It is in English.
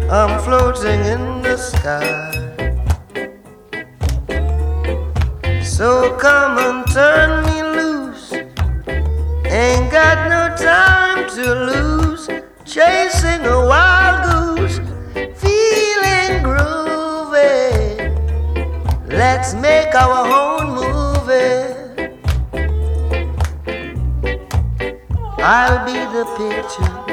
I'm floating in the sky. So come and turn me loose. Ain't got no time to lose. Chasing a wild goose, feeling groovy. Let's make our own movie. I'll be the picture.